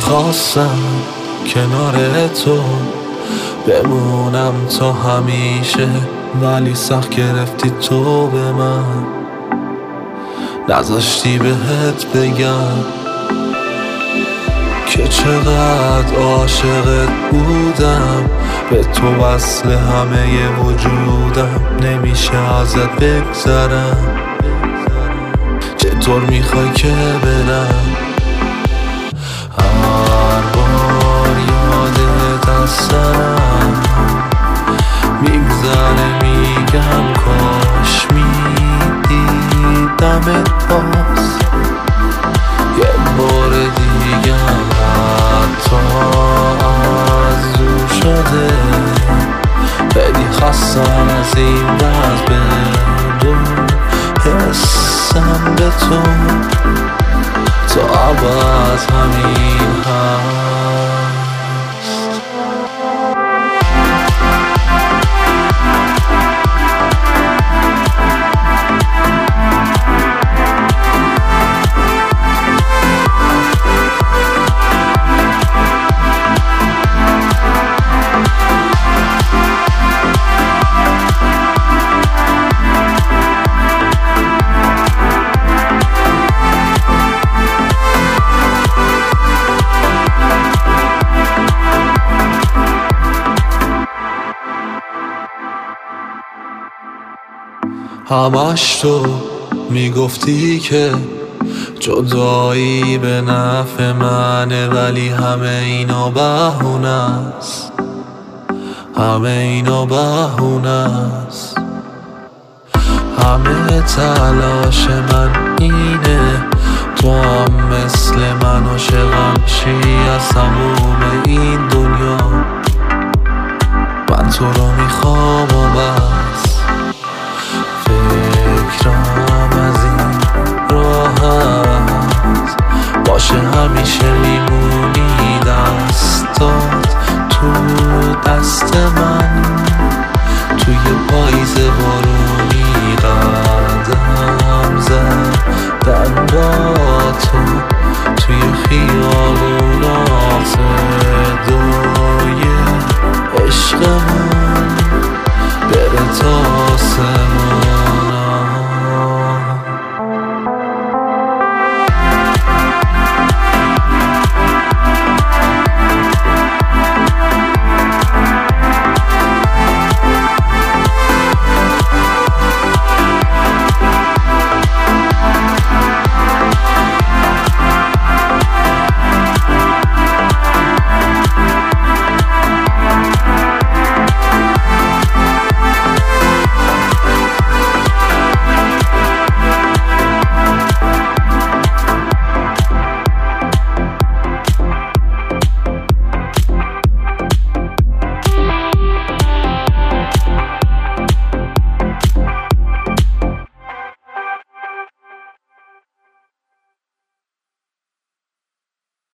خواستم کنار تو بمونم تا همیشه، ولی سخت گرفتی تو به من، نذاشتی بهت بگم که چقدر عاشقت بودم. به تو وصل همه وجودم، نمیشه ازت بگذرم. چطور میخوای که برم؟ هر بار یادت از سرم میگذره، میگم کاش میدیدمت باز یه بار دیگم، حتی آرزو شده. خیلی خستم از این وضع، بدون حسم به تو تا عوض همین هست. همش تو میگفتی که جدایی به نفع منه، ولی همه اینا بهونه است، همه اینا بهونه است. همه تلاش من